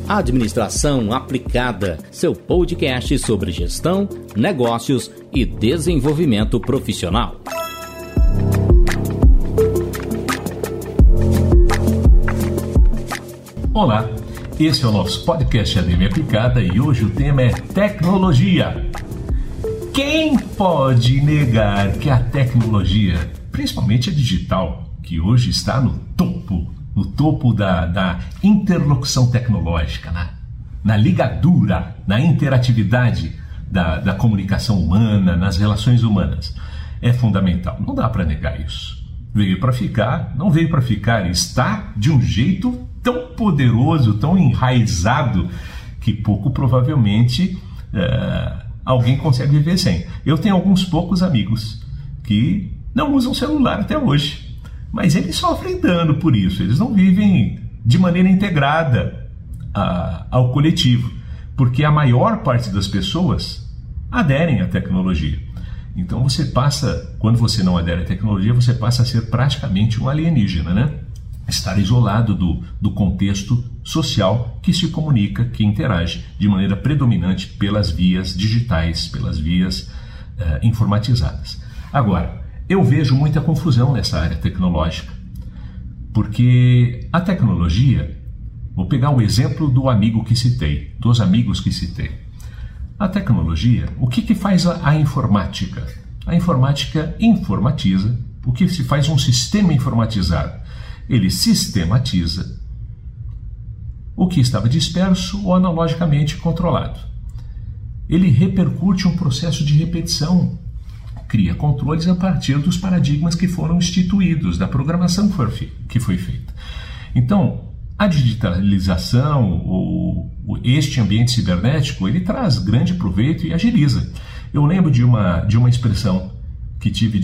Administração Aplicada, seu podcast sobre gestão, negócios e desenvolvimento profissional. Olá, esse é o nosso podcast ADM Aplicada e hoje o tema é tecnologia. Quem pode negar que a tecnologia, principalmente a digital, que hoje está no topo da interlocução tecnológica, na ligadura, na interatividade da comunicação humana, nas relações humanas, é fundamental. Não dá para negar isso. Veio para ficar, não veio para ficar, está de um jeito tão poderoso, tão enraizado, que pouco provavelmente alguém consegue viver sem. Eu tenho alguns poucos amigos que não usam celular até hoje. Mas eles sofrem dano por isso, eles não vivem de maneira integrada ao coletivo, porque a maior parte das pessoas aderem à tecnologia. Então quando você não adere à tecnologia, você passa a ser praticamente um alienígena, né? Estar isolado do contexto social que se comunica, que interage de maneira predominante pelas vias digitais, pelas vias informatizadas. Agora, eu vejo muita confusão nessa área tecnológica, porque a tecnologia, vou pegar o exemplo dos amigos que citei. A tecnologia, o que faz a informática? A informática informatiza, o que se faz um sistema informatizado? Ele sistematiza o que estava disperso ou analogicamente controlado. Ele repercute um processo de repetição, cria controles a partir dos paradigmas que foram instituídos, da programação que foi feita. Então, a digitalização, este ambiente cibernético, ele traz grande proveito e agiliza. Eu lembro de uma expressão que tive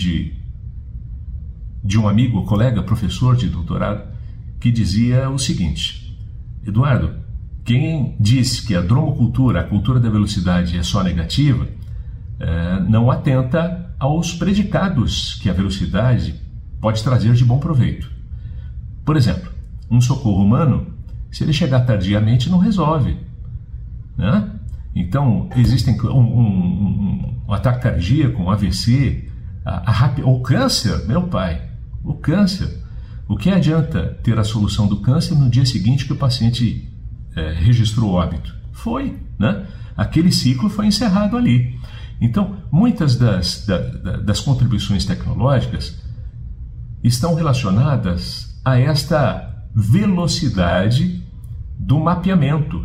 de um amigo, colega, professor de doutorado, que dizia o seguinte: Eduardo, quem diz que a dromocultura, a cultura da velocidade, é só negativa, não atenta aos predicados que a velocidade pode trazer de bom proveito. Por exemplo, um socorro humano, se ele chegar tardiamente, não resolve, né? Então, existem um ataque cardíaco, um AVC, o câncer, meu pai, o câncer. O que adianta ter a solução do câncer no dia seguinte que o paciente registrou óbito? Foi, né? Aquele ciclo foi encerrado ali. Então, muitas das contribuições tecnológicas estão relacionadas a esta velocidade do mapeamento,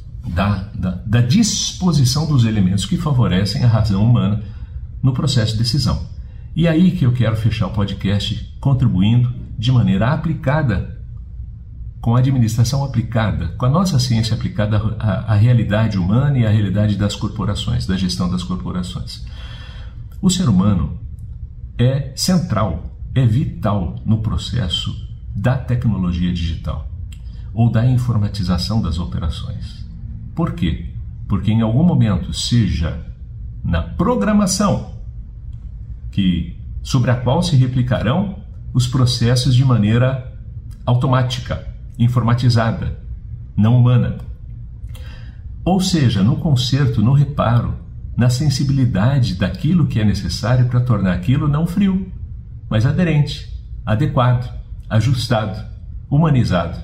da disposição dos elementos que favorecem a razão humana no processo de decisão. E aí que eu quero fechar o podcast contribuindo de maneira aplicada, com a administração aplicada, com a nossa ciência aplicada à realidade humana e à realidade das corporações, da gestão das corporações. O ser humano é central, é vital no processo da tecnologia digital ou da informatização das operações. Por quê? Porque em algum momento, seja na programação sobre a qual se replicarão os processos de maneira automática, informatizada, não humana. Ou seja, no conserto, no reparo, na sensibilidade daquilo que é necessário para tornar aquilo não frio, mas aderente, adequado, ajustado, humanizado.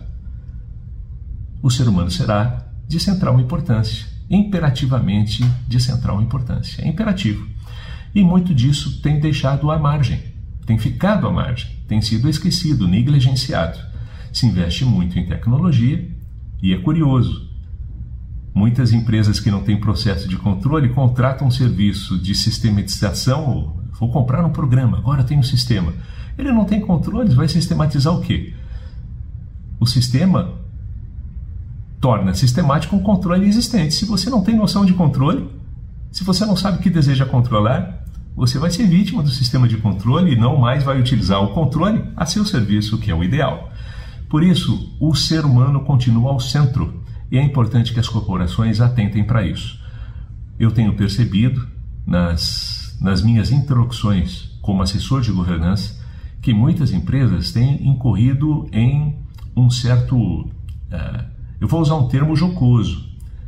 O ser humano será de central importância, imperativamente de central importância. É imperativo. E muito disso tem deixado à margem, tem ficado à margem, tem sido esquecido, negligenciado. Se investe muito em tecnologia e é curioso. Muitas empresas que não têm processo de controle contratam um serviço de sistematização. Vou comprar um programa, agora tem um sistema. Ele não tem controles, vai sistematizar o quê? O sistema torna sistemático um controle existente. Se você não tem noção de controle, se você não sabe o que deseja controlar, você vai ser vítima do sistema de controle e não mais vai utilizar o controle a seu serviço, o que é o ideal. Por isso, o ser humano continua ao centro e é importante que as corporações atentem para isso. Eu tenho percebido nas minhas interlocuções como assessor de governança que muitas empresas têm incorrido em um certo Eu vou usar um termo jocoso.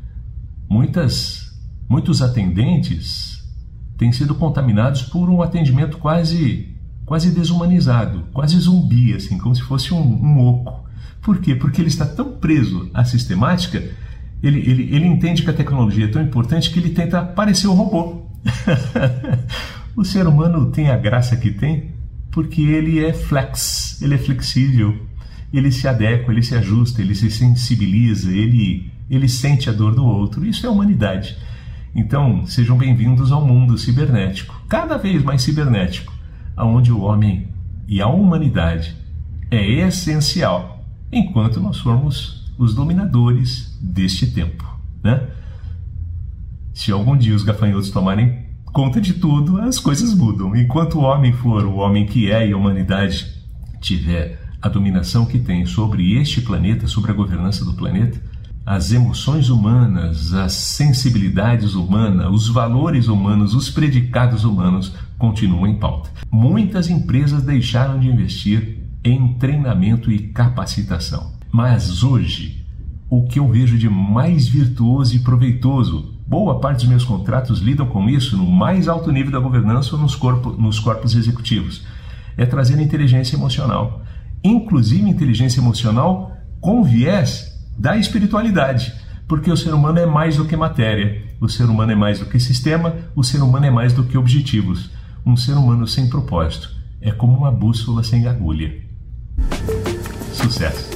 Muitos atendentes têm sido contaminados por um atendimento quase desumanizado, quase zumbi, assim, como se fosse um oco. Por quê? Porque ele está tão preso à sistemática, ele entende que a tecnologia é tão importante que ele tenta parecer um robô. O ser humano tem a graça que tem porque ele é flexível, ele se adequa, ele se ajusta, ele se sensibiliza, ele sente a dor do outro. Isso é humanidade. Então, sejam bem-vindos ao mundo cibernético, cada vez mais cibernético, onde o homem e a humanidade é essencial, enquanto nós formos os dominadores deste tempo, né? Se algum dia os gafanhotos tomarem conta de tudo, as coisas mudam. Enquanto o homem for o homem que é e a humanidade tiver a dominação que tem sobre este planeta, sobre a governança do planeta, as emoções humanas, as sensibilidades humanas, os valores humanos, os predicados humanos continuam em pauta. Muitas empresas deixaram de investir em treinamento e capacitação. Mas hoje, o que eu vejo de mais virtuoso e proveitoso, boa parte dos meus contratos lidam com isso no mais alto nível da governança ou nos corpos executivos, é trazer inteligência emocional. Inclusive inteligência emocional com viés da espiritualidade, porque o ser humano é mais do que matéria, o ser humano é mais do que sistema, o ser humano é mais do que objetivos. Um ser humano sem propósito é como uma bússola sem agulha. Sucesso!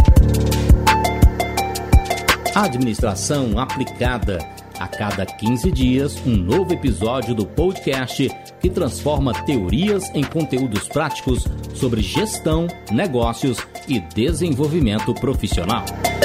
Administração aplicada. A cada 15 dias, um novo episódio do podcast que transforma teorias em conteúdos práticos sobre gestão, negócios e desenvolvimento profissional.